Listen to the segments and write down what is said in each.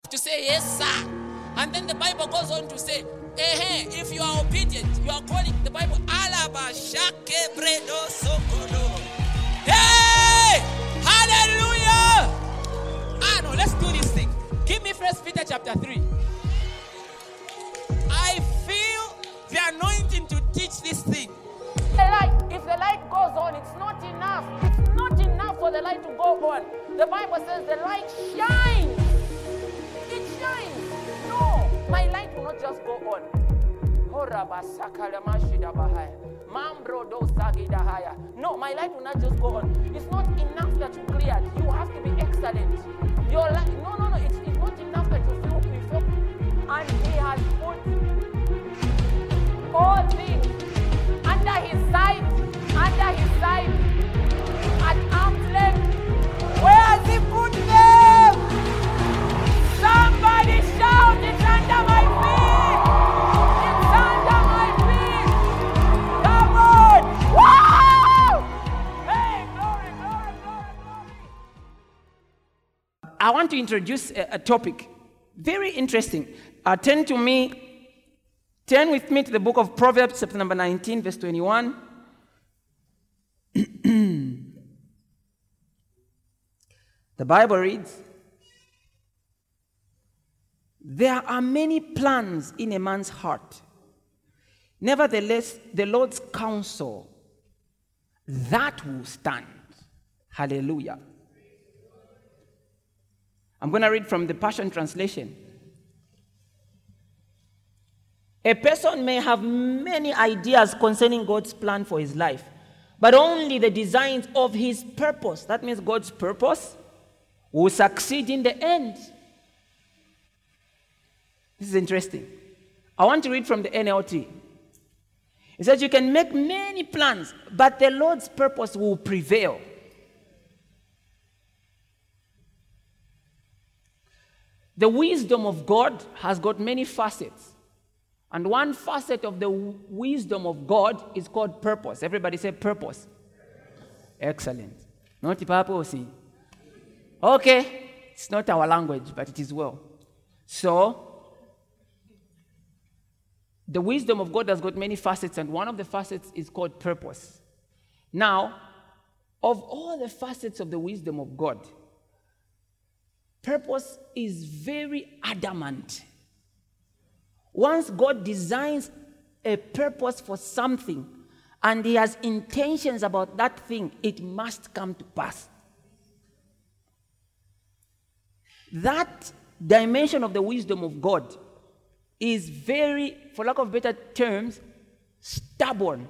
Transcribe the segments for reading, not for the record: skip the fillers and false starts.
to say, yes, sir. And then the Bible goes on to say, if you are obedient, you are calling the Bible, Alaba Shake Bredo Sokodo. Hey! Hallelujah! No, let's do this thing. Give me 1 Peter chapter 3. I feel the anointing to teach this thing. If the light goes on, it's not enough. It's not enough for the light to go on. The Bible says the light shines. It shines. No, my light will not just go on. No, my light will not just go on. It's not enough that you cleared. You have to be excellent. Your light, no. It's not enough that you feel. And He has put all things under His side, at arm's length. Where has He put them? Somebody shout, it's under my feet. It's under my feet. Come on. Wow! Hey, glory. I want to introduce a topic. Very interesting. Turn with me to the book of Proverbs, chapter number 19, verse 21. The Bible reads, there are many plans in a man's heart. Nevertheless, the Lord's counsel, that will stand. Hallelujah. I'm going to read from the Passion Translation. A person may have many ideas concerning God's plan for his life, but only the designs of his purpose, that means God's purpose, will succeed in the end. This is interesting. I want to read from the NLT. It says you can make many plans, but the Lord's purpose will prevail. The wisdom of God has got many facets. And one facet of the wisdom of God is called purpose. Everybody say purpose. Excellent. Not purpose. Okay. It's not our language, but it is well. So, the wisdom of God has got many facets, and one of the facets is called purpose. Now, of all the facets of the wisdom of God, purpose is very adamant. Once God designs a purpose for something and He has intentions about that thing, it must come to pass. That dimension of the wisdom of God is very, for lack of better terms, stubborn.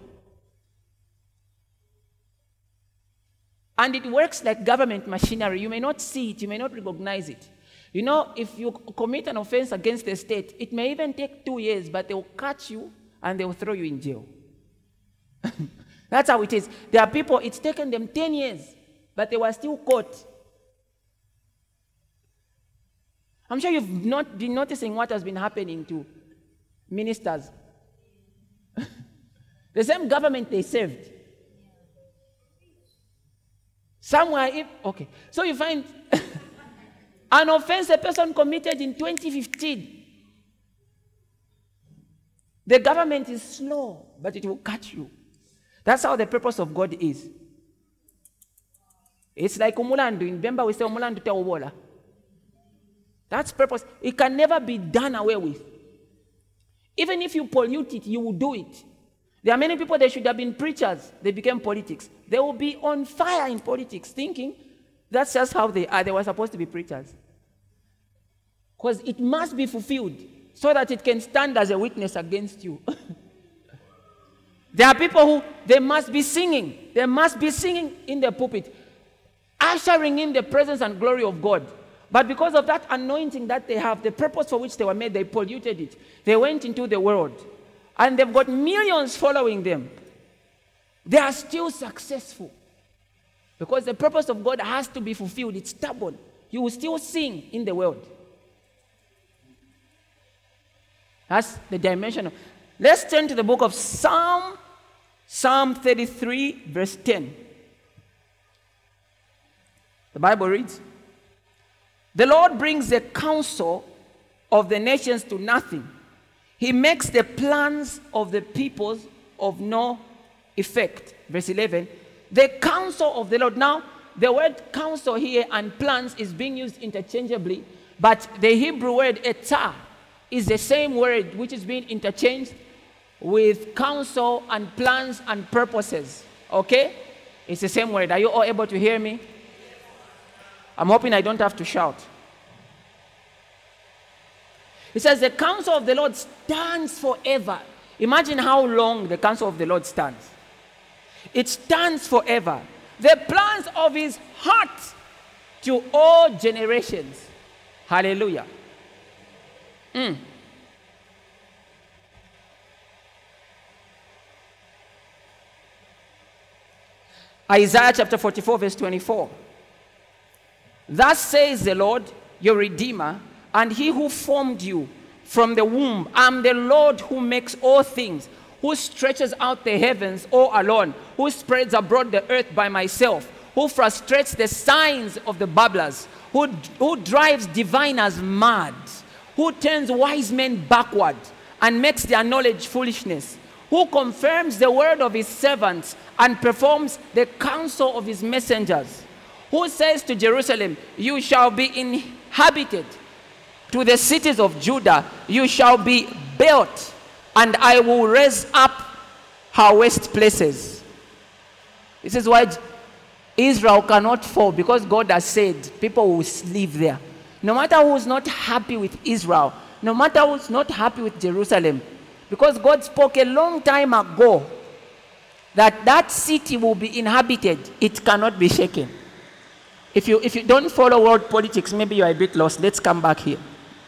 And it works like government machinery. You may not see it, you may not recognize it. You know, if you commit an offense against the state, it may even take 2 years, but they will catch you and they will throw you in jail. That's how it is. There are people, it's taken them 10 years, but they were still caught. I'm sure you've not been noticing what has been happening to ministers. The same government they served. Somewhere, okay. So you find an offense a person committed in 2015. The government is slow, but it will catch you. That's how the purpose of God is. It's like umulandu. In Bemba we say umulandu te ubola. That's purpose. It can never be done away with. Even if you pollute it, you will do it. There are many people, they should have been preachers. They became politics. They will be on fire in politics, thinking that's just how they are. They were supposed to be preachers. Because it must be fulfilled so that it can stand as a witness against you. There are people who, they must be singing. They must be singing in the pulpit, ushering in the presence and glory of God. But because of that anointing that they have, the purpose for which they were made, they polluted it. They went into the world. And they've got millions following them. They are still successful. Because the purpose of God has to be fulfilled. It's stubborn. You will still sing in the world. That's the dimension of... Let's turn to the book of Psalm 33, verse 10. The Bible reads, The Lord brings the counsel of the nations to nothing. He makes the plans of the peoples of no effect. Verse 11. The counsel of the Lord. Now, the word counsel here and plans is being used interchangeably, but the Hebrew word etah is the same word which is being interchanged with counsel and plans and purposes. Okay? It's the same word. Are you all able to hear me? I'm hoping I don't have to shout. It says the counsel of the Lord stands forever. Imagine how long the counsel of the Lord stands. It stands forever. The plans of his heart to all generations. Hallelujah. Isaiah chapter 44 verse 24. Thus says the Lord, your Redeemer, and he who formed you from the womb. I'm the Lord who makes all things, who stretches out the heavens all alone, who spreads abroad the earth by myself, who frustrates the signs of the babblers, who drives diviners mad, who turns wise men backward and makes their knowledge foolishness, who confirms the word of his servants and performs the counsel of his messengers, who says to Jerusalem, you shall be inhabited, to the cities of Judah, you shall be built, and I will raise up her waste places. This is why Israel cannot fall, because God has said people will live there. No matter who's not happy with Israel, no matter who's not happy with Jerusalem, because God spoke a long time ago that that city will be inhabited, it cannot be shaken. If you don't follow world politics, maybe you're a bit lost. Let's come back here.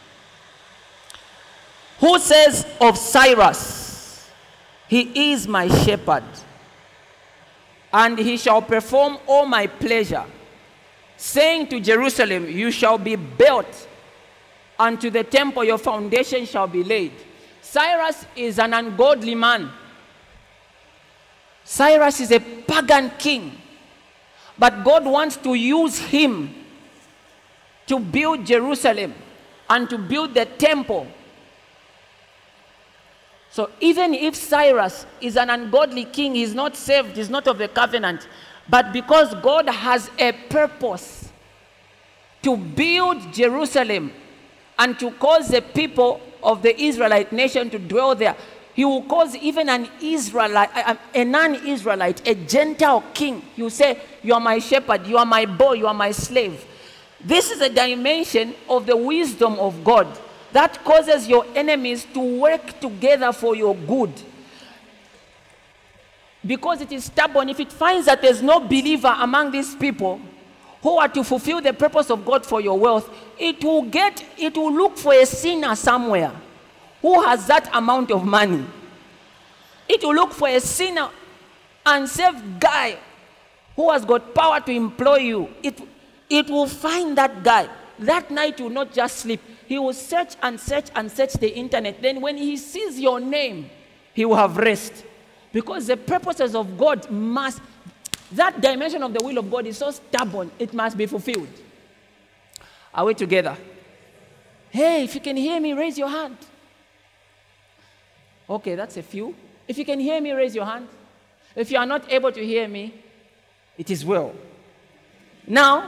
Who says of Cyrus, he is my shepherd, and he shall perform all my pleasure, saying to Jerusalem, you shall be built, and to the temple your foundation shall be laid. Cyrus is an ungodly man. Cyrus is a pagan king. But God wants to use him to build Jerusalem and to build the temple. So even if Cyrus is an ungodly king, he's not saved, he's not of the covenant. But because God has a purpose to build Jerusalem and to cause the people of the Israelite nation to dwell there, he will cause even an Israelite, a non-Israelite, a Gentile king. He will say, you are my shepherd, you are my boy, you are my slave. This is a dimension of the wisdom of God that causes your enemies to work together for your good. Because it is stubborn, if it finds that there's no believer among these people who are to fulfill the purpose of God for your wealth, it will look for a sinner somewhere who has that amount of money. It will look for a sinner, unsaved guy who has got power to employ you. It will find that guy. That night you will not just sleep. He will search and search and search the internet. Then when he sees your name, he will have rest. Because the purposes of God that dimension of the will of God is so stubborn, it must be fulfilled. Are we together? Hey, if you can hear me, raise your hand. Okay, that's a few. If you can hear me, raise your hand. If you are not able to hear me, it is well. Now,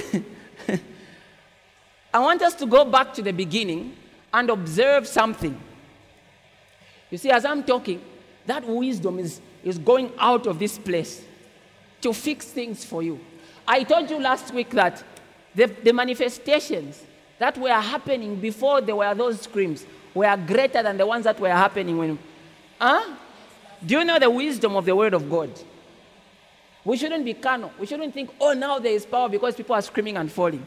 I want us to go back to the beginning and observe something. You see, as I'm talking, that wisdom is going out of this place to fix things for you. I told you last week that the manifestations that were happening before there were those screams were greater than the ones that were happening when... Do you know the wisdom of the word of God? We shouldn't be carnal. We shouldn't think, oh, now there is power because people are screaming and falling.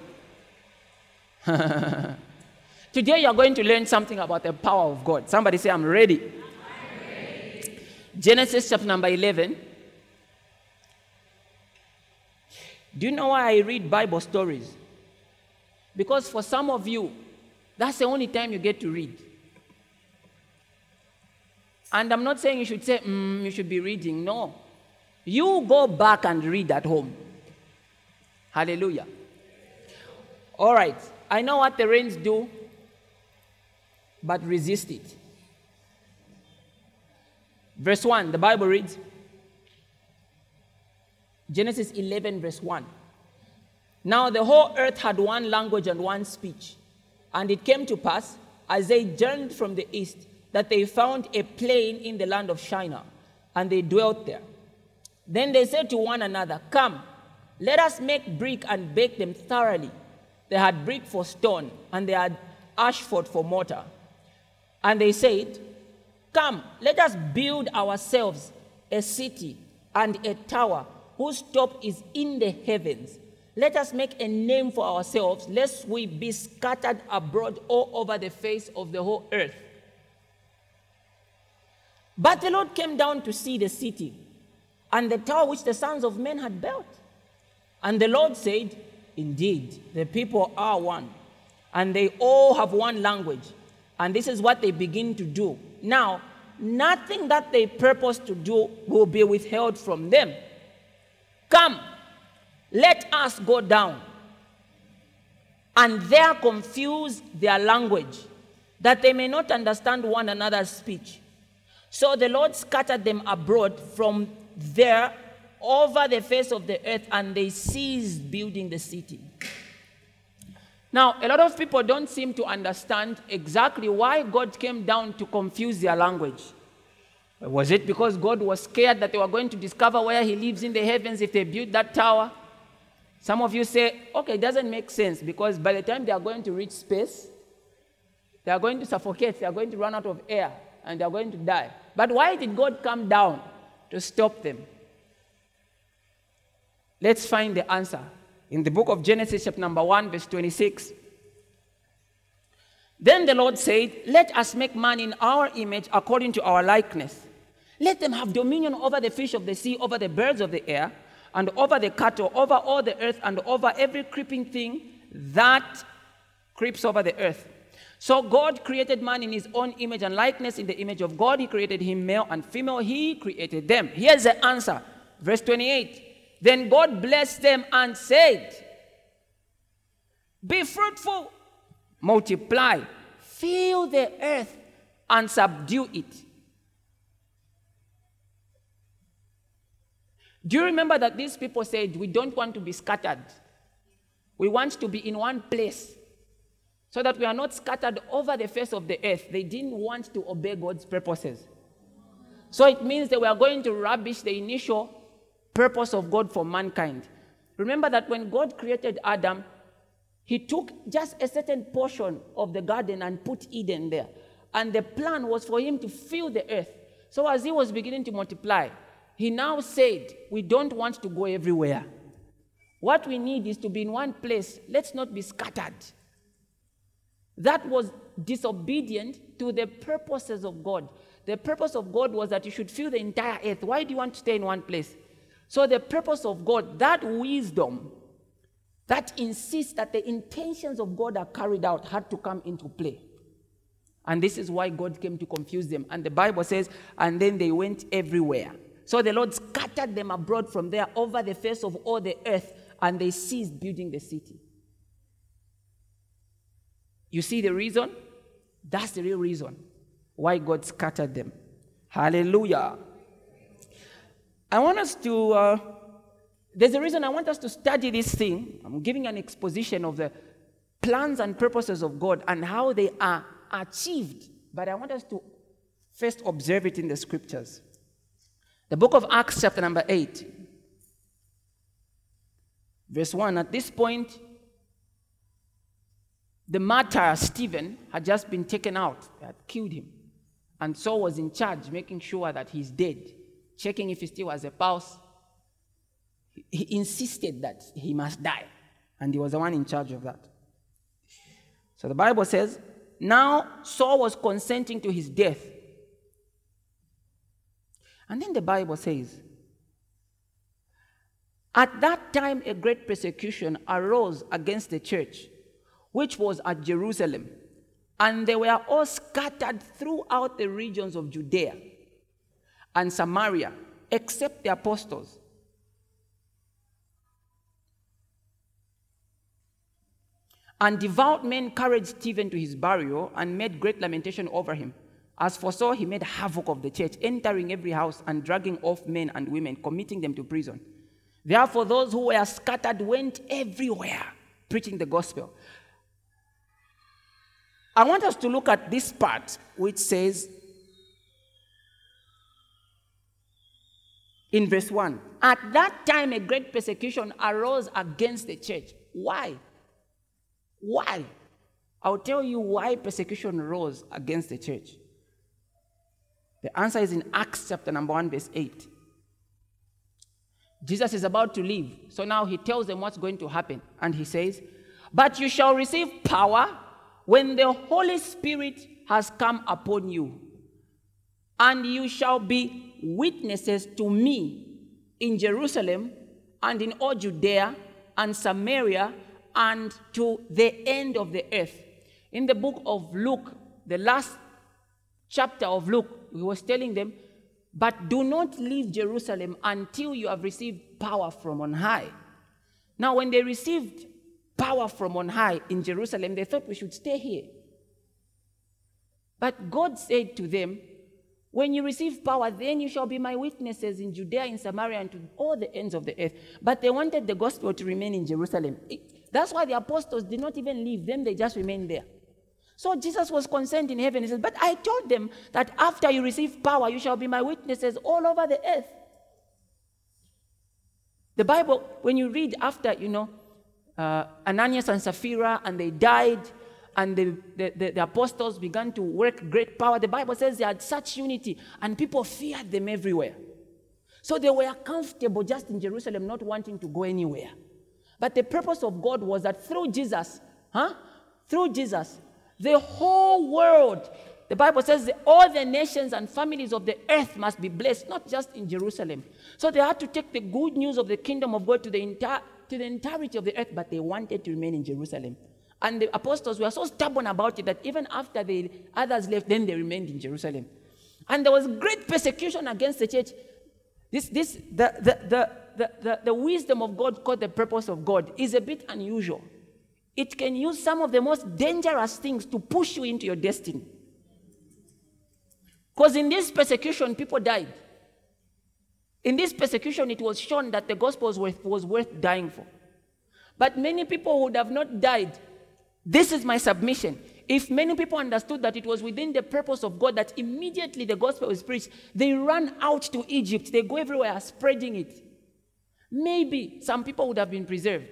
Today you're going to learn something about the power of God. Somebody say, I'm ready. I'm ready. Genesis chapter number 11. Do you know why I read Bible stories? Because for some of you, that's the only time you get to read. And I'm not saying you should say, you should be reading. No. You go back and read at home. Hallelujah. All right. I know what the rains do, but resist it. Verse 1, the Bible reads, Genesis 11, verse 1. Now the whole earth had one language and one speech. And it came to pass, as they journeyed from the east, that they found a plain in the land of Shinar, and they dwelt there. Then they said to one another, Come, let us make brick and bake them thoroughly. They had brick for stone, and they had ashford for mortar. And they said, Come, let us build ourselves a city and a tower whose top is in the heavens. Let us make a name for ourselves, lest we be scattered abroad all over the face of the whole earth. But the Lord came down to see the city and the tower which the sons of men had built. And the Lord said, Indeed, the people are one, and they all have one language. And this is what they begin to do. Now, nothing that they purpose to do will be withheld from them. Come, let us go down and there confuse their language, that they may not understand one another's speech. So the Lord scattered them abroad from there over the face of the earth, and they ceased building the city. Now, a lot of people don't seem to understand exactly why God came down to confuse their language. Was it because God was scared that they were going to discover where he lives in the heavens if they built that tower? Some of you say, okay, it doesn't make sense, because by the time they are going to reach space, they are going to suffocate, they are going to run out of air, and they are going to die. But why did God come down to stop them? Let's find the answer in the book of Genesis, chapter number 1, verse 26. Then the Lord said, Let us make man in our image according to our likeness. Let them have dominion over the fish of the sea, over the birds of the air, and over the cattle, over all the earth, and over every creeping thing that creeps over the earth. So God created man in his own image and likeness. In the image of God, he created him, male and female. He created them. Here's the answer. Verse 28. Then God blessed them and said, Be fruitful, multiply, fill the earth, and subdue it. Do you remember that these people said, we don't want to be scattered. We want to be in one place so that we are not scattered over the face of the earth. They didn't want to obey God's purposes. So it means they were going to rubbish the initial purpose of God for mankind. Remember that when God created Adam, he took just a certain portion of the garden and put Eden there. And the plan was for him to fill the earth. So as he was beginning to multiply, he now said, we don't want to go everywhere. What we need is to be in one place. Let's not be scattered. That was disobedient to the purposes of God. The purpose of God was that you should fill the entire earth. Why do you want to stay in one place? So the purpose of God, that wisdom that insists that the intentions of God are carried out, had to come into play. And this is why God came to confuse them. And the Bible says, and then they went everywhere. So the Lord scattered them abroad from there over the face of all the earth, and they ceased building the city. You see the reason? That's the real reason why God scattered them. Hallelujah. I want us to, there's a reason I want us to study this thing. I'm giving an exposition of the plans and purposes of God and how they are achieved. But I want us to first observe it in the scriptures. The book of Acts, chapter number 8, verse 1. At this point, the martyr Stephen had just been taken out. They had killed him. And Saul was in charge, making sure that he's dead, checking if he still has a pulse. He insisted that he must die. And he was the one in charge of that. So the Bible says, now Saul was consenting to his death. And then the Bible says, at that time a great persecution arose against the church, which was at Jerusalem, and they were all scattered throughout the regions of Judea and Samaria, except the apostles. And devout men carried Stephen to his burial and made great lamentation over him. As for Saul, he made havoc of the church, entering every house and dragging off men and women, committing them to prison. Therefore, those who were scattered went everywhere, preaching the gospel. I want us to look at this part, which says, in verse 1, at that time a great persecution arose against the church. Why? Why? I'll tell you why persecution rose against the church. The answer is in Acts chapter number 1, verse 8. Jesus is about to leave. So now he tells them what's going to happen. And he says, but you shall receive power when the Holy Spirit has come upon you. And you shall be witnesses to me in Jerusalem and in all Judea and Samaria and to the end of the earth. In the book of Luke, the last chapter of Luke, he was telling them, but do not leave Jerusalem until you have received power from on high. Now, when they received power from on high in Jerusalem, they thought we should stay here. But God said to them, when you receive power, then you shall be my witnesses in Judea, in Samaria, and to all the ends of the earth. But they wanted the gospel to remain in Jerusalem. That's why the apostles did not even leave them, they just remained there. So Jesus was concerned in heaven. He said, but I told them that after you receive power, you shall be my witnesses all over the earth. The Bible, when you read after, Ananias and Sapphira, and they died, and the apostles began to work great power, the Bible says they had such unity, and people feared them everywhere. So they were comfortable just in Jerusalem, not wanting to go anywhere. But the purpose of God was that through Jesus, the whole world, the Bible says that all the nations and families of the earth must be blessed, not just in Jerusalem. So they had to take the good news of the kingdom of God to the entirety of the earth, but they wanted to remain in Jerusalem. And the apostles were so stubborn about it that even after the others left, then they remained in Jerusalem. And there was great persecution against the church. The wisdom of God called the purpose of God is a bit unusual. It can use some of the most dangerous things to push you into your destiny. Because in this persecution, people died. In this persecution, it was shown that the gospel was worth dying for. But many people would have not died. This is my submission. If many people understood that it was within the purpose of God that immediately the gospel was preached, they ran out to Egypt. They go everywhere spreading it. Maybe some people would have been preserved.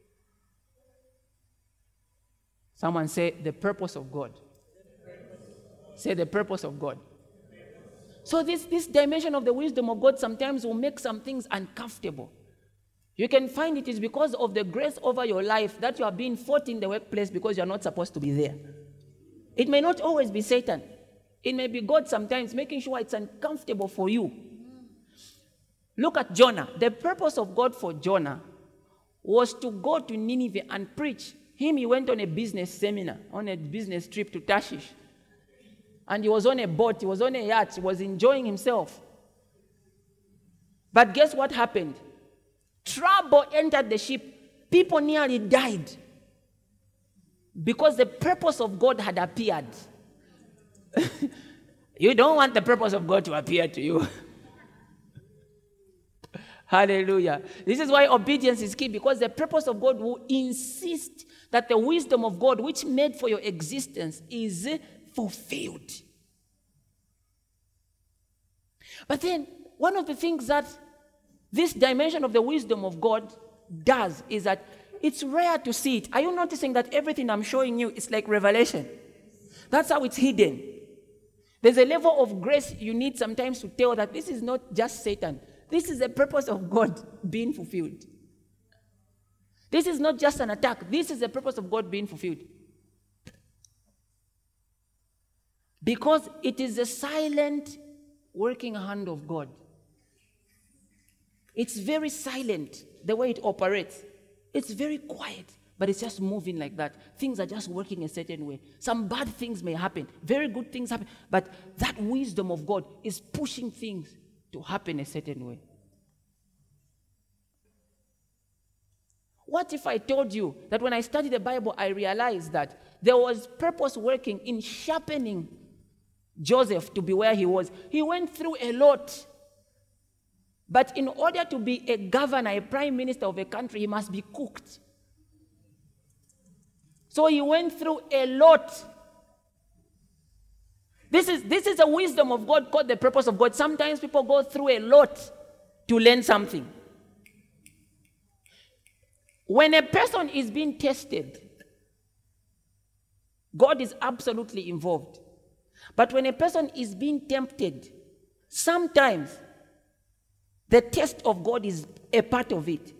Someone say, the purpose of God. Say, the purpose of God. So this dimension of the wisdom of God sometimes will make some things uncomfortable. You can find it is because of the grace over your life that you are being fought in the workplace because you are not supposed to be there. It may not always be Satan. It may be God sometimes making sure it's uncomfortable for you. Look at Jonah. The purpose of God for Jonah was to go to Nineveh and preach. He went on a business seminar, on a business trip to Tarshish. And he was on a boat, he was on a yacht, he was enjoying himself. But guess what happened? Trouble entered the ship. People nearly died. Because the purpose of God had appeared. You don't want the purpose of God to appear to you. Hallelujah. This is why obedience is key, because the purpose of God will insist that the wisdom of God, which made for your existence, is fulfilled. But then, one of the things that this dimension of the wisdom of God does is that it's rare to see it. Are you noticing that everything I'm showing you is like revelation? That's how it's hidden. There's a level of grace you need sometimes to tell that this is not just Satan. This is the purpose of God being fulfilled. This is not just an attack. This is the purpose of God being fulfilled. Because it is the silent working hand of God. It's very silent, the way it operates. It's very quiet, but it's just moving like that. Things are just working a certain way. Some bad things may happen. Very good things happen. But that wisdom of God is pushing things to happen a certain way. What if I told you that when I studied the Bible, I realized that there was purpose working in sharpening Joseph to be where he was? He went through a lot. But in order to be a governor, a prime minister of a country, he must be cooked. So he went through a lot. This is a wisdom of God called the purpose of God. Sometimes people go through a lot to learn something. When a person is being tested, God is absolutely involved. But when a person is being tempted, sometimes the test of God is a part of it.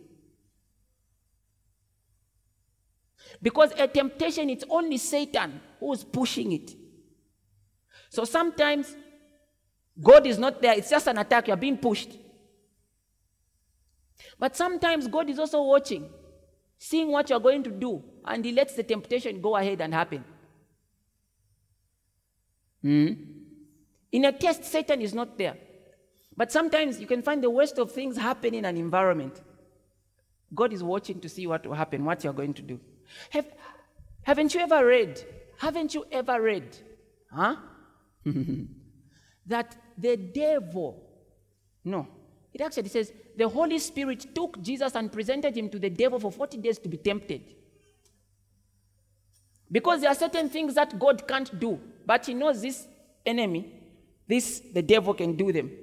Because a temptation, it's only Satan who's pushing it. So sometimes God is not there. It's just an attack. You're being pushed. But sometimes God is also watching, seeing what you're going to do, and he lets the temptation go ahead and happen. In a test, Satan is not there. But sometimes you can find the worst of things happen in an environment. God is watching to see what will happen, what you're going to do. Haven't you ever read? That the devil, no, it actually says the Holy Spirit took Jesus and presented him to the devil for 40 days to be tempted. Because there are certain things that God can't do, but he knows this enemy, the devil can do them.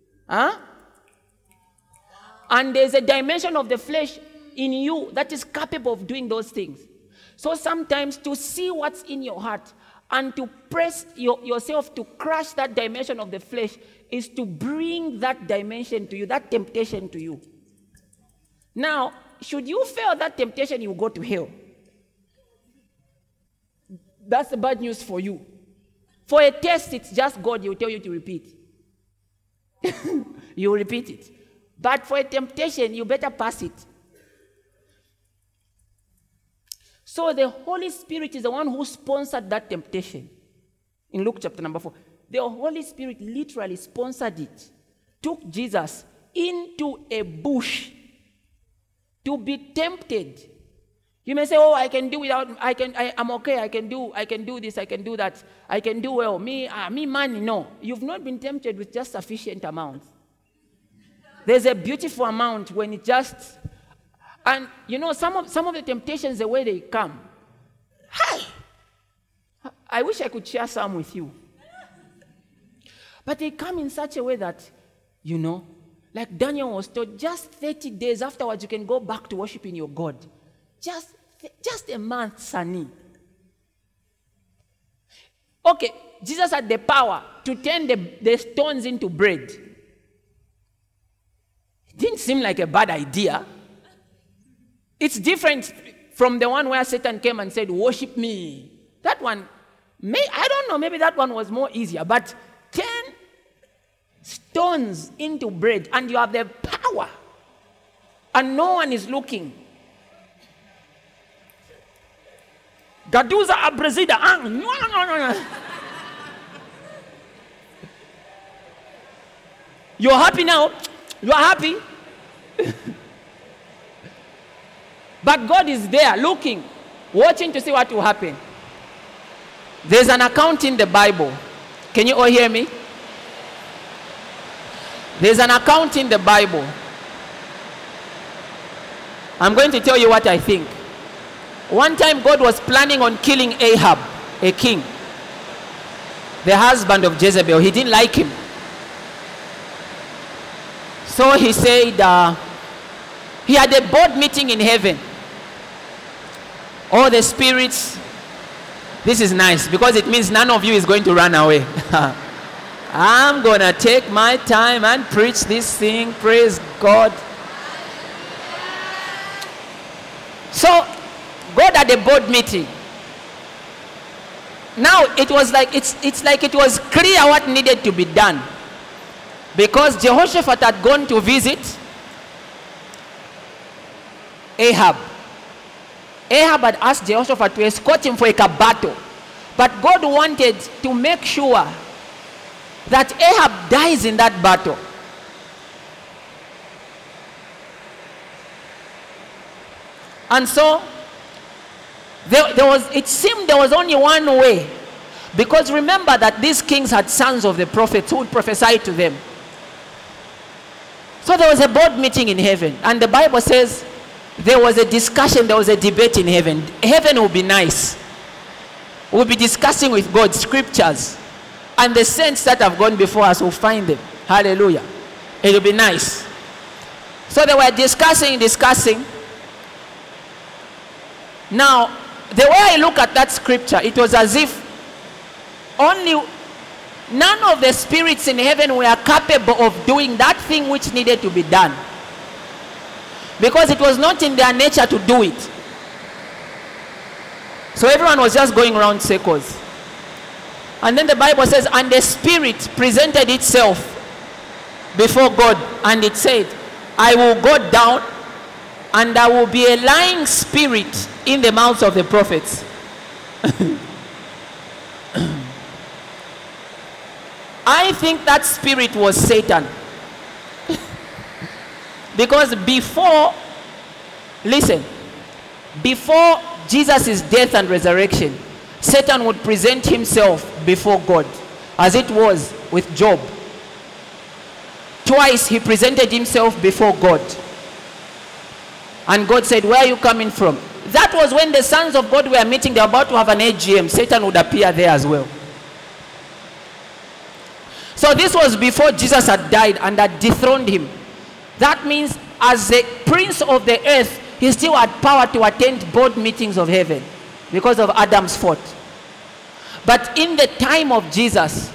And there's a dimension of the flesh in you that is capable of doing those things. So sometimes to see what's in your heart and to press yourself to crush that dimension of the flesh is to bring that dimension to you, that temptation to you. Now, should you fail that temptation, you will go to hell. That's the bad news for you. For a test, it's just God. He will tell you to repeat. You will repeat it. But for a temptation, you better pass it. So the Holy Spirit is the one who sponsored that temptation. In Luke chapter number 4. The Holy Spirit literally sponsored it. Took Jesus into a bush to be tempted. You may say, oh, I can do without, I'm okay, I can do this, I can do that, I can do well. Me money, no. You've not been tempted with just sufficient amounts. There's a beautiful amount when it just, and you know, some of the temptations, the way they come, I wish I could share some with you. But they come in such a way that, you know, like Daniel was told, just 30 days afterwards, you can go back to worshiping your God. Just a month, Sani. Okay, Jesus had the power to turn the stones into bread. It didn't seem like a bad idea. It's different from the one where Satan came and said, worship me. That one, I don't know, maybe that one was more easier, but turn stones into bread and you have the power and no one is looking. Gaduza abrezida. No. You're happy now? You are happy? But God is there looking, watching to see what will happen. There's an account in the Bible. Can you all hear me? There's an account in the Bible. I'm going to tell you what I think. One time God was planning on killing Ahab, a king, the husband of Jezebel. He didn't like him. So he said, he had a board meeting in heaven. All the spirits, this is nice because it means none of you is going to run away. I'm going to take my time and preach this thing. Praise God. So God had a board meeting. Now it was like it's like it was clear what needed to be done. Because Jehoshaphat had gone to visit Ahab. Ahab had asked Jehoshaphat to escort him for a battle. But God wanted to make sure that Ahab dies in that battle. And so, it seemed there was only one way. Because remember that these kings had sons of the prophets who would prophesy to them. So there was a board meeting in heaven. And the Bible says there was a discussion, there was a debate in heaven. Heaven will be nice. We'll be discussing with God scriptures. And the saints that have gone before us will find them. Hallelujah. It will be nice. So they were discussing. Now, the way I look at that scripture, it was as if none of the spirits in heaven were capable of doing that thing which needed to be done. Because it was not in their nature to do it. So everyone was just going around circles. And then the Bible says, and the spirit presented itself before God, and it said, I will go down, and there will be a lying spirit in the mouths of the prophets. I think that spirit was Satan. Because before Jesus' death and resurrection, Satan would present himself before God, as it was with Job. Twice he presented himself before God. And God said, where are you coming from? That was when the sons of God were meeting. They were about to have an AGM. Satan would appear there as well. So this was before Jesus had died and had dethroned him. That means as the prince of the earth, he still had power to attend board meetings of heaven because of Adam's fault. But in the time of Jesus,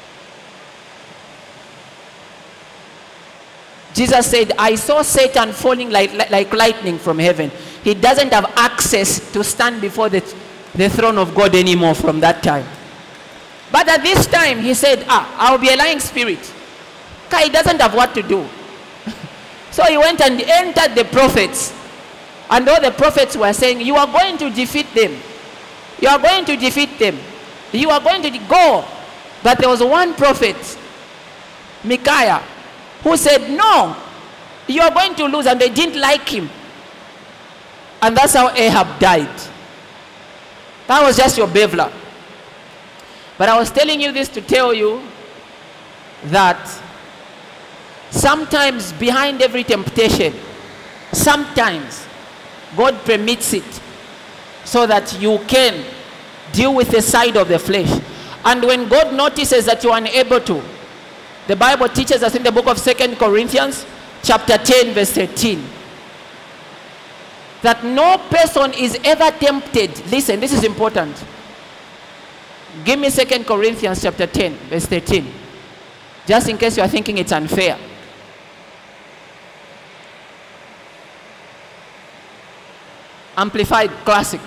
Jesus said, I saw Satan falling like lightning from heaven. He doesn't have access to stand before the throne of God anymore from that time. But at this time, he said, I'll be a lying spirit. He doesn't have what to do. So he went and entered the prophets. And all the prophets were saying, you are going to defeat them. You are going to defeat them. You are going to go. But there was one prophet, Micaiah, who said, no, you are going to lose. And they didn't like him. And that's how Ahab died. That was just your bevler. But I was telling you this to tell you that sometimes behind every temptation, sometimes God permits it so that you can deal with the side of the flesh. And when God notices that you are unable to, the Bible teaches us in the book of 2 Corinthians chapter 10 verse 13 that no person is ever tempted. Listen, this is important. Give me 2 Corinthians chapter 10 verse 13. Just in case you are thinking it's unfair. Amplified Classic.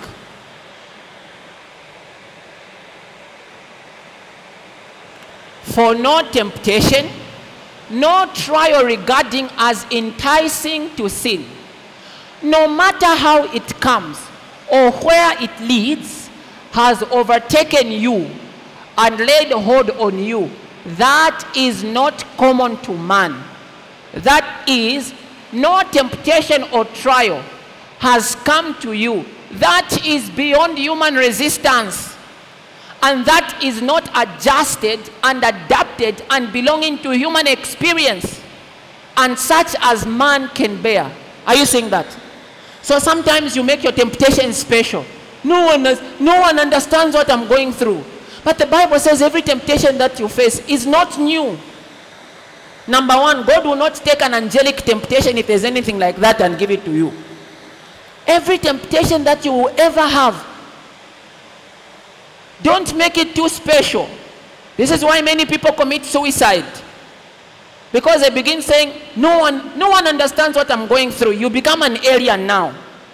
For no temptation, no trial regarding as enticing to sin, no matter how it comes or where it leads, has overtaken you and laid hold on you. That is not common to man. That is, no temptation or trial has come to you that is beyond human resistance, and that is not adjusted and adapted and belonging to human experience, and such as man can bear. Are you seeing that? So sometimes you make your temptation special. No one understands what I'm going through. But the Bible says every temptation that you face is not new. Number one, God will not take an angelic temptation, if there's anything like that, and give it to you. Every temptation that you will ever have, don't make it too special. This is why many people commit suicide. Because they begin saying, no one understands what I'm going through. You become an alien now.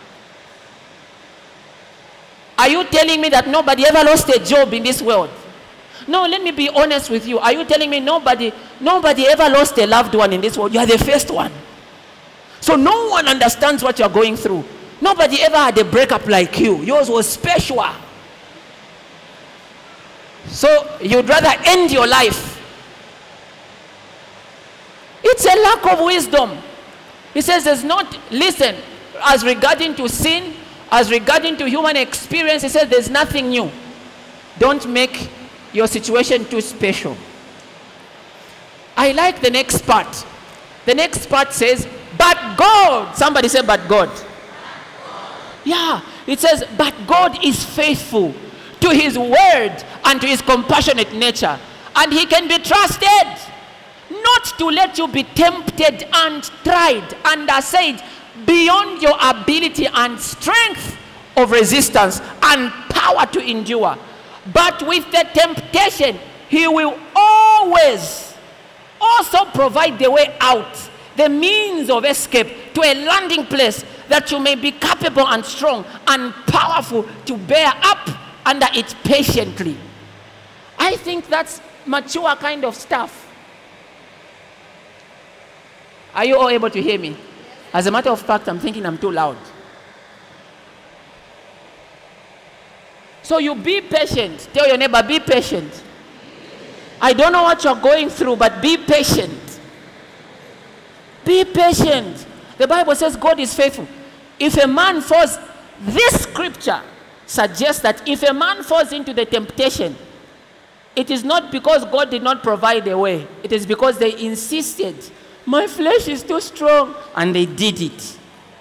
Are you telling me that nobody ever lost a job in this world? No, let me be honest with you. Are you telling me nobody ever lost a loved one in this world? You are the first one. So no one understands what you're going through. Nobody ever had a breakup like you. Yours was special. So you'd rather end your life. It's a lack of wisdom. He says listen, as regarding to sin, as regarding to human experience, he says there's nothing new. Don't make your situation too special. I like the next part. The next part says, but God. Somebody say, but God. Yeah, it says, but God is faithful to his word and to his compassionate nature. And he can be trusted not to let you be tempted and tried and assailed beyond your ability and strength of resistance and power to endure. But with the temptation, he will always also provide the way out, the means of escape to a landing place that you may be capable and strong and powerful to bear up under it patiently. I think that's mature kind of stuff. Are you all able to hear me? As a matter of fact, I'm thinking I'm too loud. So you be patient. Tell your neighbor, be patient. I don't know what you're going through, but be patient. Be patient. The Bible says God is faithful. If a man falls, this scripture suggests that if a man falls into the temptation, it is not because God did not provide a way. It is because they insisted. My flesh is too strong. And they did it.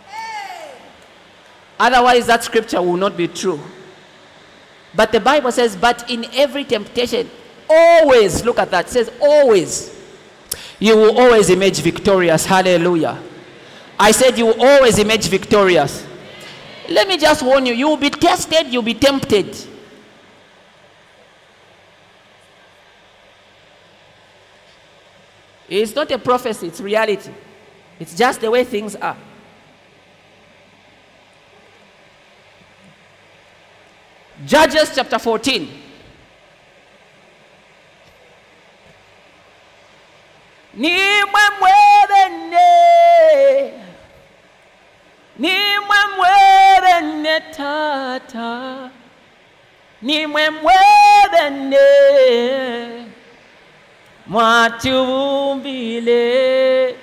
Otherwise, that scripture will not be true. But the Bible says, but in every temptation, always, look at that, it says always, you will always emerge victorious. Hallelujah. I said you will always emerge victorious. Let me just warn you, you will be tested, you will be tempted. It's not a prophecy, it's reality. It's just the way things are. Judges chapter 14. Nimwemwene tata. Nimwemwene mwatumbile.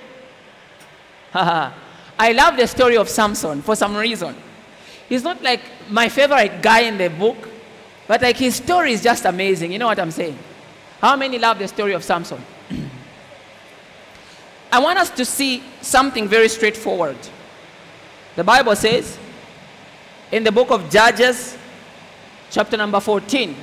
I love the story of Samson for some reason. He's not like my favorite guy in the book, but like his story is just amazing. You know what I'm saying? How many love the story of Samson? I want us to see something very straightforward. The Bible says in the book of Judges, chapter number 14,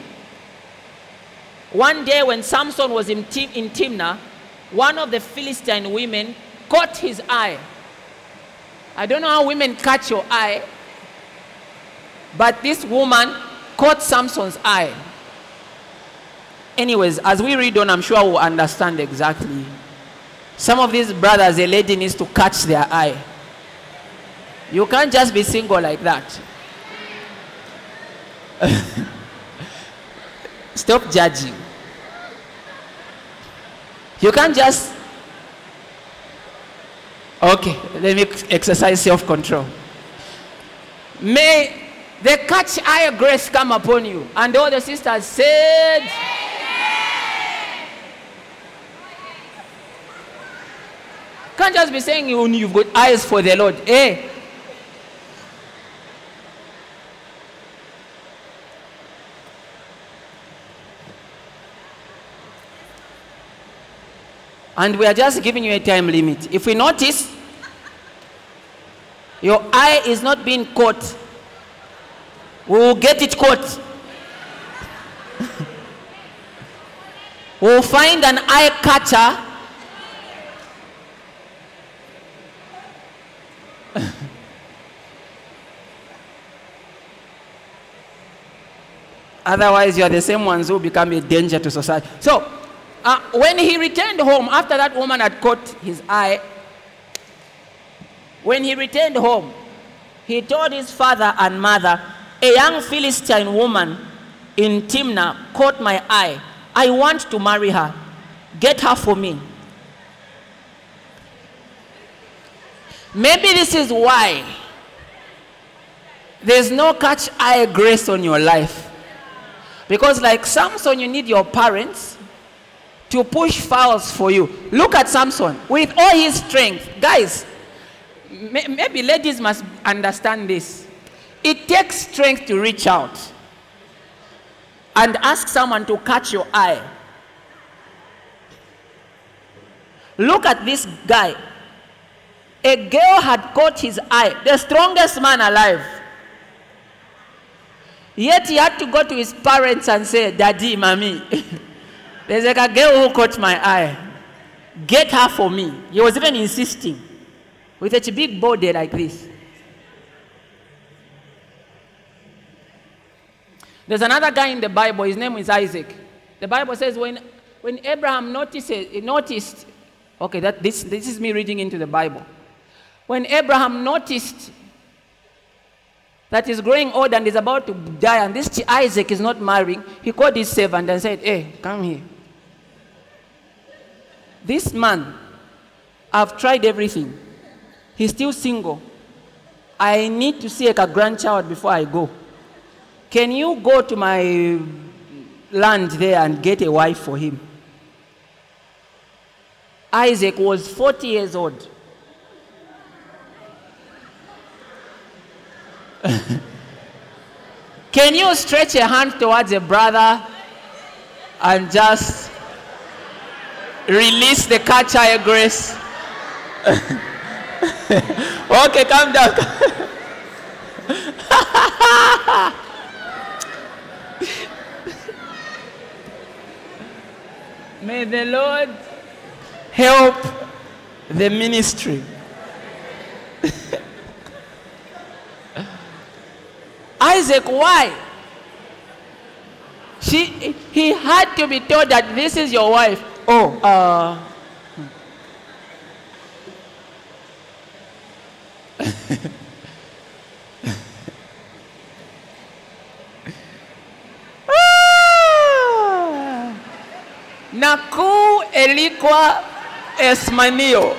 one day when Samson was in Timnah, one of the Philistine women caught his eye. I don't know how women catch your eye, but this woman caught Samson's eye. Anyways, as we read on, I'm sure we'll understand exactly. Some of these brothers, a lady needs to catch their eye. You can't just be single like that. Stop judging. You can't just... Okay, let me exercise self-control. May the catch eye grace come upon you. And all the sisters said... Can't just be saying you've got eyes for the Lord. Eh? And we are just giving you a time limit. If we notice your eye is not being caught, we will get it caught. We'll find an eye catcher. Otherwise, you are the same ones who become a danger to society. So, when he returned home, after that woman had caught his eye, when he returned home, he told his father and mother, a young Philistine woman in Timnah caught my eye. I want to marry her. Get her for me. Maybe this is why there's no catch eye grace on your life. Because like Samson, you need your parents to push fowls for you. Look at Samson with all his strength. Guys, maybe ladies must understand this. It takes strength to reach out and ask someone to catch your eye. Look at this guy. A girl had caught his eye, the strongest man alive. Yet he had to go to his parents and say, Daddy, Mommy, there's like a girl who caught my eye. Get her for me. He was even insisting with a big body like this. There's another guy in the Bible, his name is Isaac. The Bible says when Abraham noticed, okay, this is me reading into the Bible. When Abraham noticed that he's growing old and is about to die, and this Isaac is not marrying, he called his servant and said, hey, come here. This man, I've tried everything. He's still single. I need to see like a grandchild before I go. Can you go to my land there and get a wife for him? Isaac was 40 years old. Can you stretch a hand towards a brother and just release the catch-eye grace? Okay, calm down. May the Lord help the ministry. Isaac, why? He had to be told that this is your wife. Naku elikwa esmanio.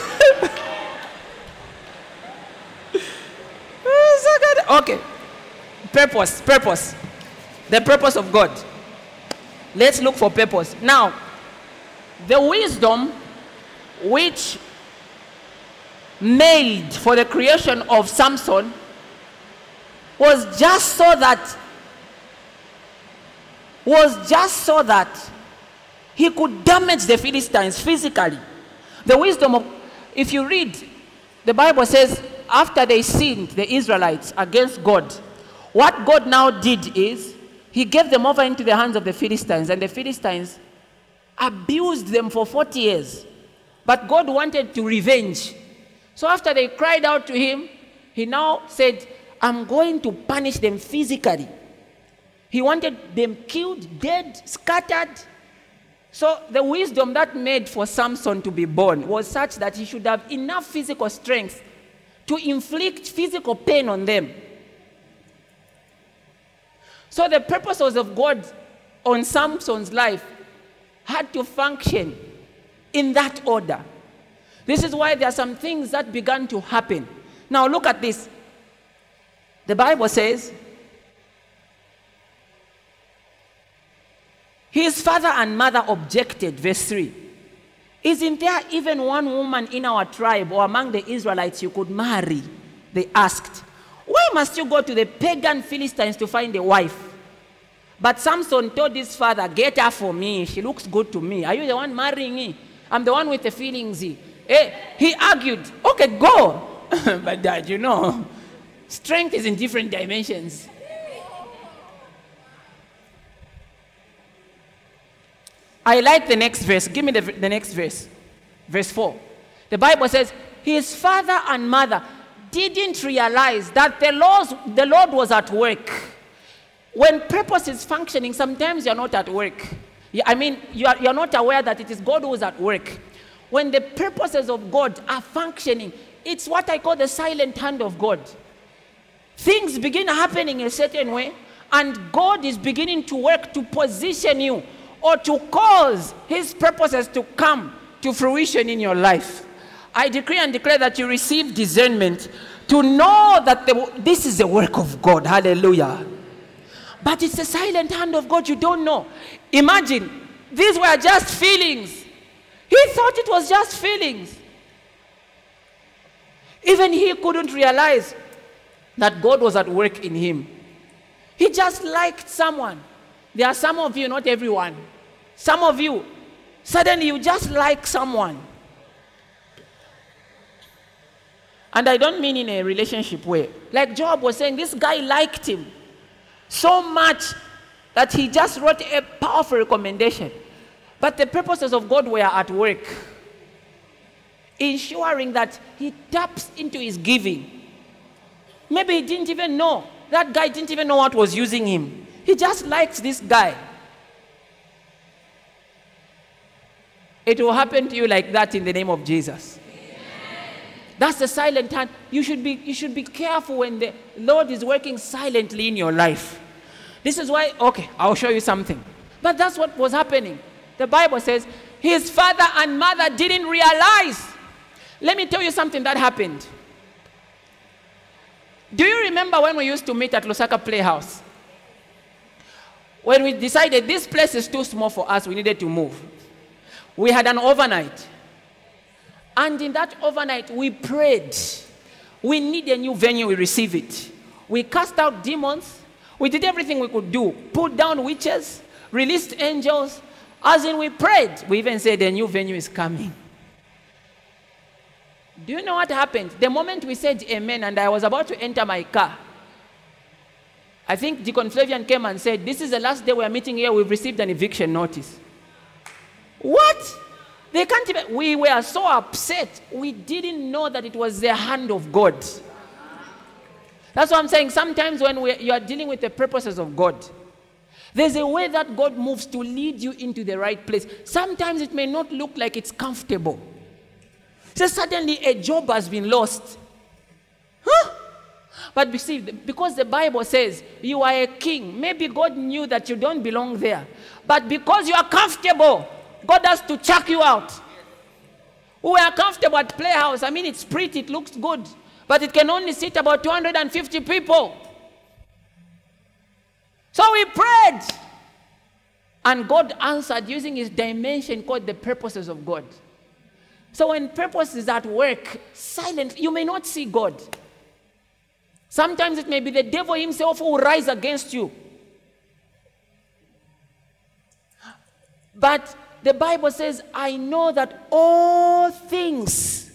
Okay. Purpose. The purpose of God. Let's look for purpose. Now, the wisdom which made for the creation of Samson was just so that he could damage the Philistines physically. The wisdom of, if you read, the Bible says, after they sinned, the Israelites, against God, what God now did is, he gave them over into the hands of the Philistines, and the Philistines abused them for 40 years. But God wanted to revenge. So after they cried out to him, he now said, I'm going to punish them physically. He wanted them killed, dead, scattered. So the wisdom that made for Samson to be born was such that he should have enough physical strength to inflict physical pain on them. So the purposes of God on Samson's life had to function in that order. This is why there are some things that began to happen. Now look at this. The Bible says, his father and mother objected, verse 3. Isn't there even one woman in our tribe or among the Israelites you could marry? They asked. Why must you go to the pagan Philistines to find a wife? But Samson told his father, get her for me. She looks good to me. Are you the one marrying me? I'm the one with the feelings. He argued, okay, go. But Dad, strength is in different dimensions. I like the next verse. Give me the next verse. Verse 4. The Bible says, his father and mother didn't realize that the Lord was at work. When purpose is functioning, sometimes you're not at work. You're not aware that it is God who is at work. When the purposes of God are functioning, it's what I call the silent hand of God. Things begin happening a certain way, and God is beginning to work to position you or to cause his purposes to come to fruition in your life. I decree and declare that you receive discernment to know that this is the work of God. Hallelujah. But it's the silent hand of God you don't know. Imagine, these were just feelings. He thought it was just feelings. Even he couldn't realize that God was at work in him. He just liked someone. There are some of you, not everyone. Some of you, suddenly you just like someone. And I don't mean in a relationship way. Like Job was saying, this guy liked him so much that he just wrote a powerful recommendation. But the purposes of God were at work, ensuring that he taps into his giving. Maybe he didn't even know. That guy didn't even know what was using him. He just liked this guy. It will happen to you like that in the name of Jesus. That's the silent hand. You should be careful when the Lord is working silently in your life. This is why, okay, I'll show you something. But that's what was happening. The Bible says his father and mother didn't realize. Let me tell you something that happened. Do you remember when we used to meet at Lusaka Playhouse? When we decided this place is too small for us, we needed to move. We had an overnight. And in that overnight, we prayed. We need a new venue, we receive it. We cast out demons. We did everything we could do. Put down witches, released angels. As in we prayed. We even said a new venue is coming. Do you know what happened? The moment we said amen and I was about to enter my car, I think Deacon Flavian came and said, this is the last day we are meeting here. We've received an eviction notice. What? They can't even, we were so upset. We didn't know that it was the hand of God. That's what I'm saying. Sometimes when you are dealing with the purposes of God, there's a way that God moves to lead you into the right place. Sometimes it may not look like it's comfortable. So suddenly a job has been lost. Huh? But you see, because the Bible says you are a king, maybe God knew that you don't belong there. But because you are comfortable, God has to chuck you out. We are comfortable at Playhouse. I mean, it's pretty, it looks good. But it can only seat about 250 people. So we prayed. And God answered using his dimension called the purposes of God. So when purpose is at work, silent, you may not see God. Sometimes it may be the devil himself who will rise against you. But the Bible says, I know that all things.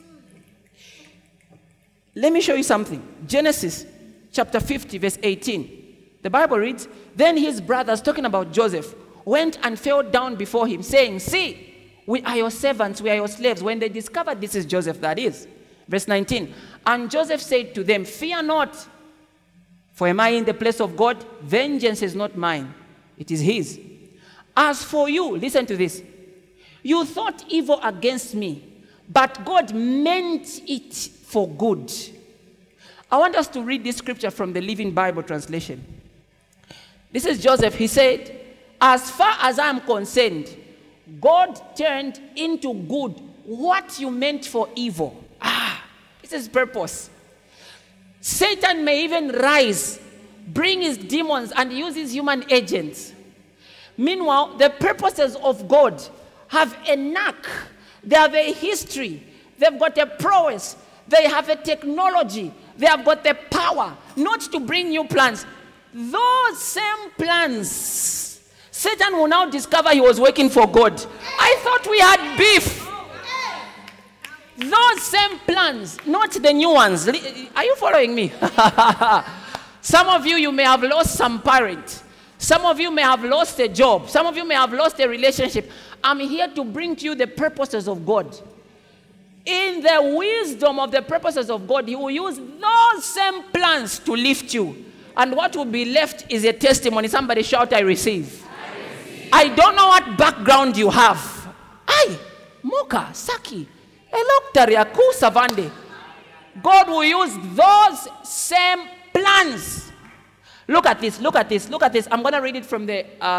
Let me show you something. Genesis chapter 50, verse 18. The Bible reads, then his brothers, talking about Joseph, went and fell down before him, saying, see, we are your servants, we are your slaves. When they discovered this is Joseph, that is. Verse 19. And Joseph said to them, fear not, for am I in the place of God? Vengeance is not mine, it is his. As for you, listen to this. You thought evil against me, but God meant it for good. I want us to read this scripture from the Living Bible translation. This is Joseph. He said, as far as I am concerned, God turned into good what you meant for evil. This is purpose. Satan may even rise, bring his demons, and use his human agents. Meanwhile, the purposes of God have a knack. They have a history. They've got a prowess. They have a technology. They have got the power not to bring new plans. Those same plans, Satan will now discover he was working for God. I thought we had beef. Those same plans, not the new ones. Are you following me? Some of you may have lost some parent. Some of you may have lost a job. Some of you may have lost a relationship. I'm here to bring to you the purposes of God. In the wisdom of the purposes of God, he will use those same plans to lift you. And what will be left is a testimony. Somebody shout, I receive. I don't know what background you have. Moka, Saki, Eloktaria, Savande. God will use those same plans. Look at this. I'm going to read it from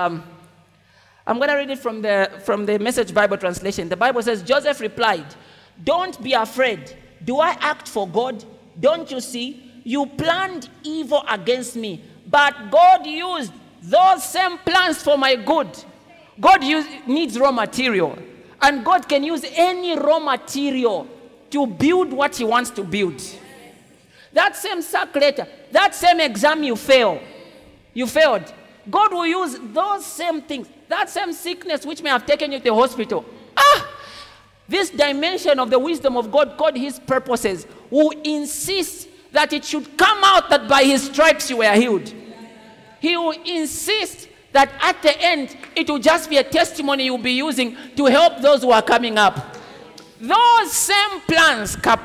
the Message Bible translation. The Bible says, Joseph replied, don't be afraid. Do I act for God? Don't you see? You planned evil against me, but God used those same plans for my good. God needs raw material, and God can use any raw material to build what he wants to build. That same sack letter, that same exam you failed, God will use those same things, that same sickness which may have taken you to the hospital. This dimension of the wisdom of God called his purposes will insist that it should come out that by his stripes you were healed. He will insist that at the end, it will just be a testimony you'll be using to help those who are coming up. Those same plans, I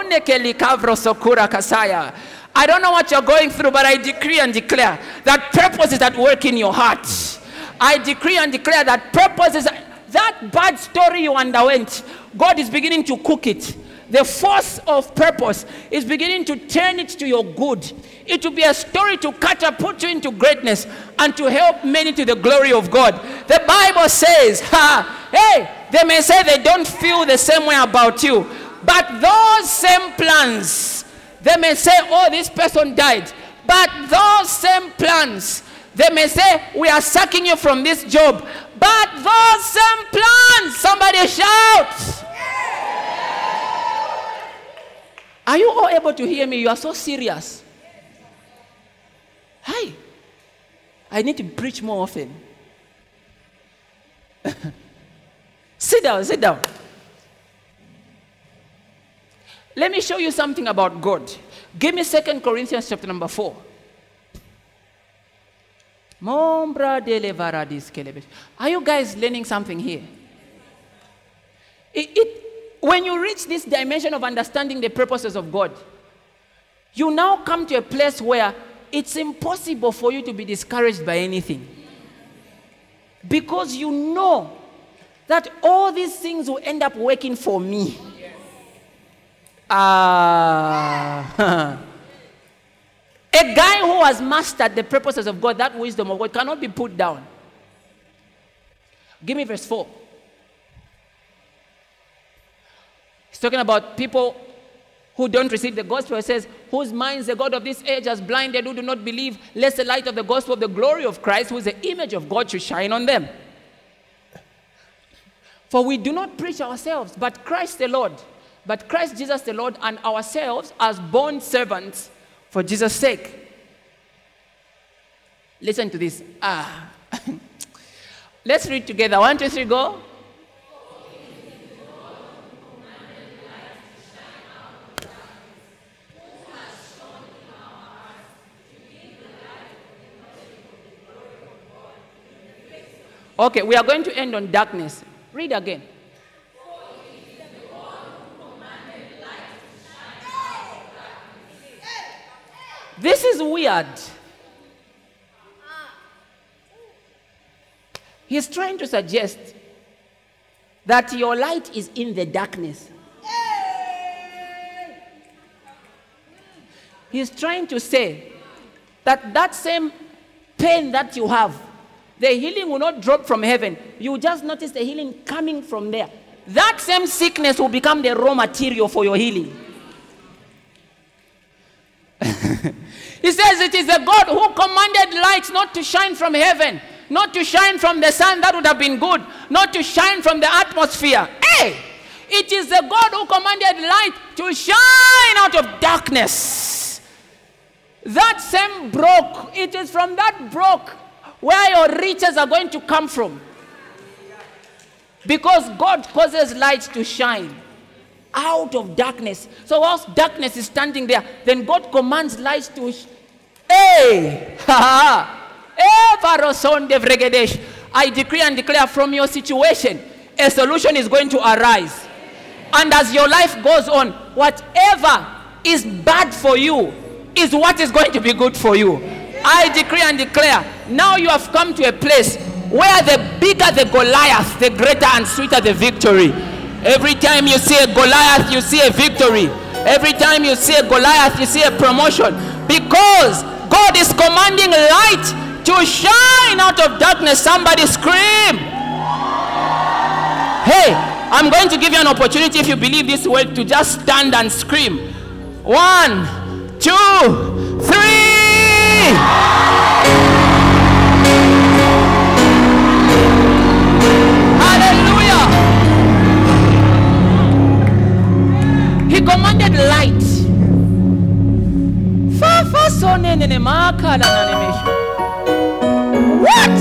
don't know what you're going through, but I decree and declare that purpose is at work in your heart. I decree and declare that purpose is that bad story you underwent. God is beginning to cook it. The force of purpose is beginning to turn it to your good. It will be a story to catapult you into greatness and to help many to the glory of God. The Bible says, hey, they may say they don't feel the same way about you, but those same plans, they may say, oh, this person died, but those same plans, they may say, we are sacking you from this job, but those same plans, somebody shout. Are you all able to hear me? You are so serious. Hi. I need to preach more often. Sit down. Let me show you something about God. Give me 2 Corinthians chapter number 4. Are you guys learning something here? When you reach this dimension of understanding the purposes of God, you now come to a place where it's impossible for you to be discouraged by anything. Because you know that all these things will end up working for me. A guy who has mastered the purposes of God, that wisdom of God, cannot be put down. Give me verse 4. He's talking about people who don't receive the gospel. It says, whose minds the God of this age has blinded, who do not believe, lest the light of the gospel of the glory of Christ, who is the image of God, should shine on them. For we do not preach ourselves, but Christ the Lord, but Christ Jesus the Lord, and ourselves as bond servants for Jesus' sake. Listen to this. Let's read together. 1, 2, 3, go. Okay, we are going to end on darkness. Read again. This is weird. He's trying to suggest that your light is in the darkness. He's trying to say that same pain that you have, the healing will not drop from heaven. You just notice the healing coming from there. That same sickness will become the raw material for your healing. He says it is the God who commanded lights not to shine from heaven, not to shine from the sun, that would have been good, not to shine from the atmosphere. Hey! It is the God who commanded light to shine out of darkness. That same broke. It is from that broke where your riches are going to come from. Because God causes light to shine out of darkness. So whilst darkness is standing there, then God commands light to I decree and declare from your situation, a solution is going to arise. And as your life goes on, whatever is bad for you is what is going to be good for you. I decree and declare, now you have come to a place where the bigger the Goliath, the greater and sweeter the victory. Every time you see a Goliath, you see a victory. Every time you see a Goliath, you see a promotion. Because God is commanding light to shine out of darkness. Somebody scream. Hey, I'm going to give you an opportunity, if you believe this word, to just stand and scream. 1, 2, 3. commanded light. What?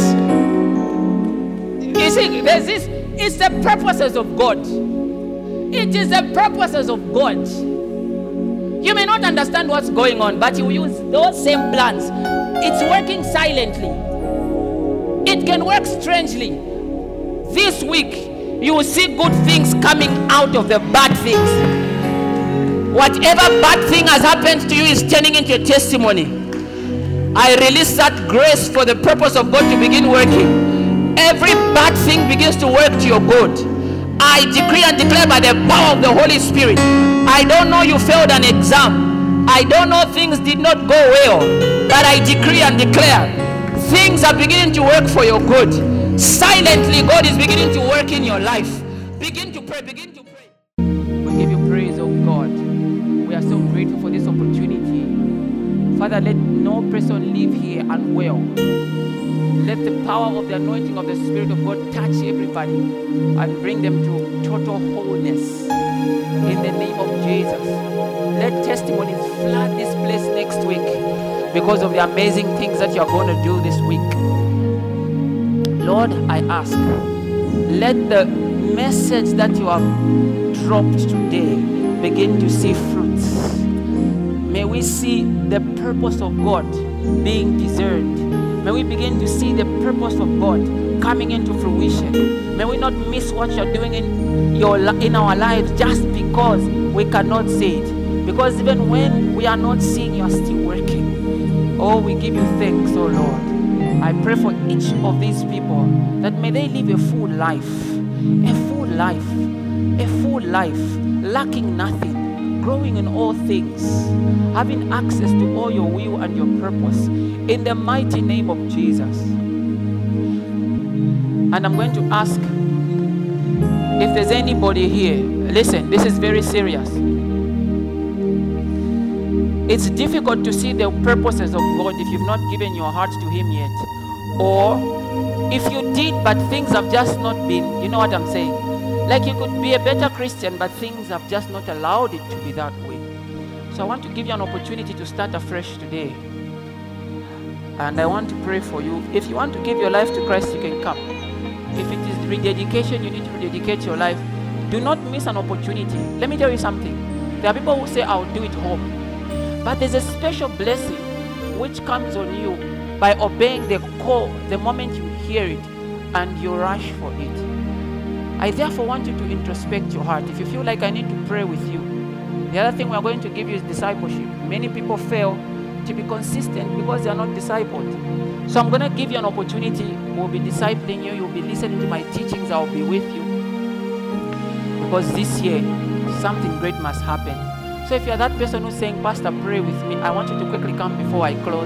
You see, there's this, it's the purposes of God. It is the purposes of God. You may not understand what's going on, but you use those same plans. It's working silently. It can work strangely. This week, you will see good things coming out of the bad things. Whatever bad thing has happened to you is turning into a testimony. I release that grace for the purpose of God to begin working. Every bad thing begins to work to your good. I decree and declare by the power of the Holy Spirit. I don't know you failed an exam. I don't know things did not go well. But I decree and declare things are beginning to work for your good. Silently, God is beginning to work in your life. Begin to pray, begin to pray. We give you praise, oh God. We are so grateful for this opportunity. Father, let no person live here unwell. Let the power of the anointing of the Spirit of God touch everybody and bring them to total wholeness. In the name of Jesus. Let testimonies flood this place next week because of the amazing things that you are going to do this week. Lord, I ask, let the message that you have dropped today begin to see fruits. May we see the purpose of God being discerned. May we begin to see the purpose of God coming into fruition. May we not miss what you're doing in our lives just because we cannot see it. Because even when we are not seeing, you are still working. Oh, we give you thanks, oh Lord. I pray for each of these people that may they live a full life, a full life, a full life, lacking nothing, growing in all things, having access to all your will and your purpose, in the mighty name of Jesus. And I'm going to ask if there's anybody here. Listen, this is very serious. It's difficult to see the purposes of God if you've not given your heart to Him yet. Or if you did, but things have just not been, you know what I'm saying? Like you could be a better Christian, but things have just not allowed it to be that way. So I want to give you an opportunity to start afresh today. And I want to pray for you. If you want to give your life to Christ, you can come. If it is rededication, you need to rededicate your life. Do not miss an opportunity. Let me tell you something. There are people who say, I'll do it home. But there's a special blessing which comes on you by obeying the call the moment you hear it and you rush for it. I therefore want you to introspect your heart. If you feel like I need to pray with you, the other thing we are going to give you is discipleship. Many people fail to be consistent because they are not discipled. So I'm going to give you an opportunity. We'll be discipling you. You'll be listening to my teachings. I'll be with you. Because this year, something great must happen. So if you're that person who's saying, Pastor, pray with me, I want you to quickly come before I close.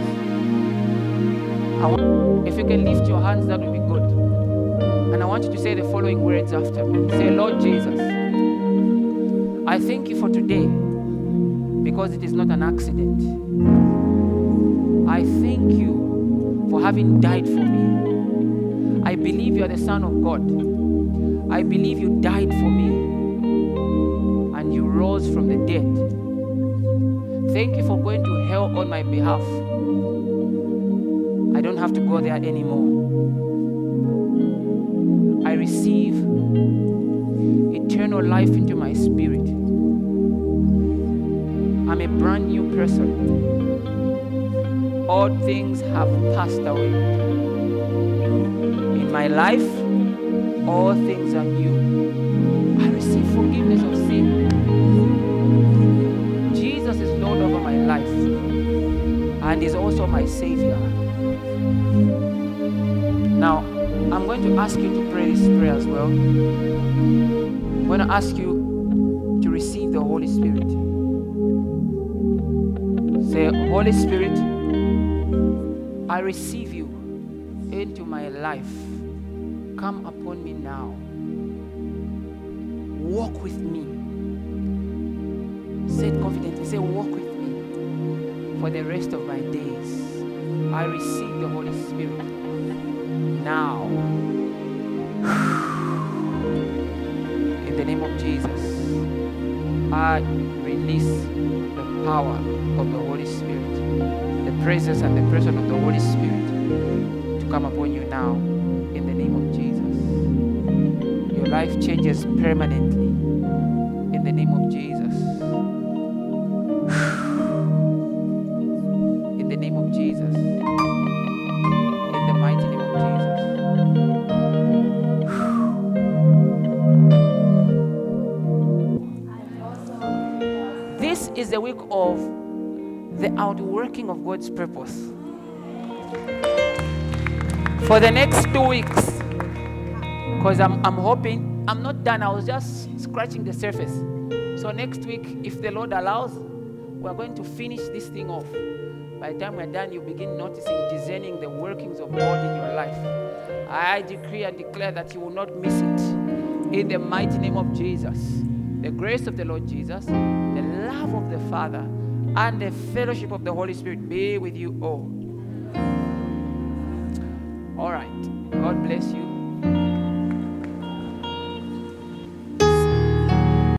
If you can lift your hands, that would be good. And I want you to say the following words after me. Say, Lord Jesus, I thank you for today because it is not an accident. I thank you for having died for me. I believe you are the Son of God. I believe you died for me and you rose from the dead. Thank you for going to hell on my behalf. I don't have to go there anymore. I receive eternal life into my spirit. I'm a brand new person. All things have passed away. In my life, all things are new. I receive forgiveness of sin. Jesus is Lord over my life and is also my Savior. Now, I'm going to ask you to pray this prayer as well. I'm going to ask you to receive the Holy Spirit. Say, Holy Spirit, I receive you into my life. Come upon me now. Walk with me. Say it confidently. Say, walk with me for the rest of my days. I receive the Holy Spirit now. In the name of Jesus, I I release the power of the Holy Spirit, the presence and the person of the Holy Spirit to come upon you now in the name of Jesus. Your life changes permanently in the name of Jesus. In the name of Jesus. In the mighty name of Jesus. This is the week of the outworking of God's purpose. For the next 2 weeks, because I'm hoping, I'm not done, I was just scratching the surface. So next week, if the Lord allows, we're going to finish this thing off. By the time we're done, you begin noticing, discerning the workings of God in your life. I decree and declare that you will not miss it. In the mighty name of Jesus. The grace of the Lord Jesus, the love of the Father, and the fellowship of the Holy Spirit be with you all. All right. God bless you.